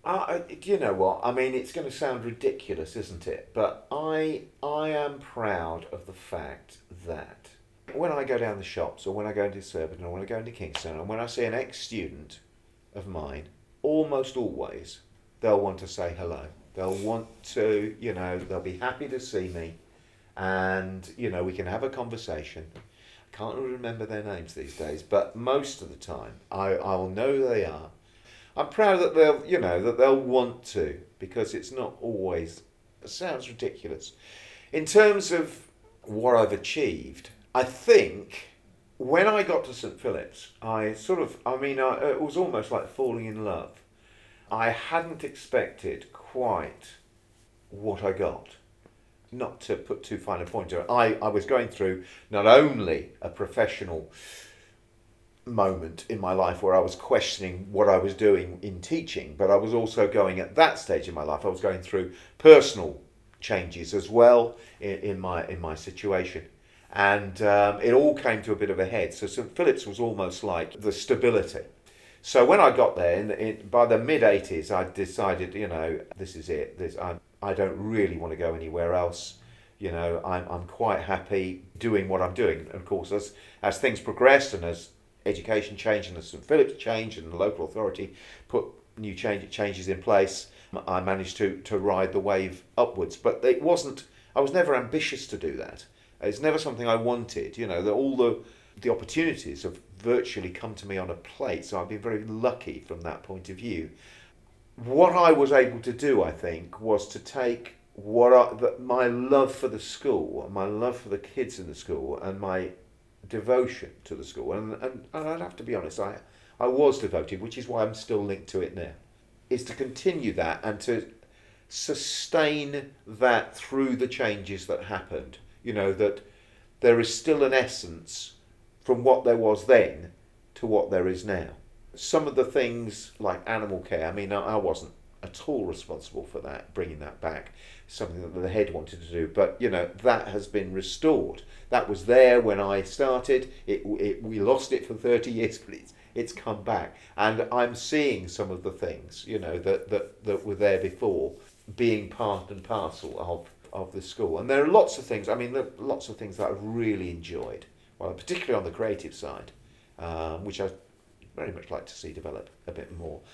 You know what? I mean, it's going to sound ridiculous, isn't it? But I am proud of the fact that when I go down the shops, or when I go into Surbiton, or when I go into Kingston, and when I see an ex-student of mine, almost always they'll want to say hello. They'll want to, they'll be happy to see me, and we can have a conversation. I can't remember their names these days, but most of the time I'll know who they are. I'm proud that they'll want to, because it's not always. It sounds ridiculous. In terms of what I've achieved, I think when I got to St Philip's, it was almost like falling in love. I hadn't expected quite what I got. Not to put too fine a point to it, I was going through not only a professional moment in my life where I was questioning what I was doing in teaching, but I was also going at that stage in my life. I was going through personal changes as well in my situation, and it all came to a bit of a head. So St Philip's was almost like the stability. So when I got there, by the mid 80s, I decided, this is it. I don't really want to go anywhere else. I'm quite happy doing what I'm doing. And of course, as things progressed, and as education changed, and as St Philip's changed, and the local authority put new changes in place, I managed to ride the wave upwards. But it wasn't. I was never ambitious to do that. It's never something I wanted. All the opportunities have virtually come to me on a plate. So I've been very lucky from that point of view. What I was able to do, I think, was to take my love for the school, my love for the kids in the school, and my devotion to the school, and I'd have to be honest, I was devoted, which is why I'm still linked to it now, is to continue that and to sustain that through the changes that happened. That there is still an essence from what there was then to what there is now. Some of the things like animal care, I mean, I wasn't at all responsible for that, bringing that back, something that the head wanted to do, but that has been restored. That was there when I started. We lost it for 30 years, but it's come back, and I'm seeing some of the things that were there before being part and parcel of the school. And there are lots of things. I mean, there are lots of things that I've really enjoyed, well, particularly on the creative side, which I very much like to see develop a bit more.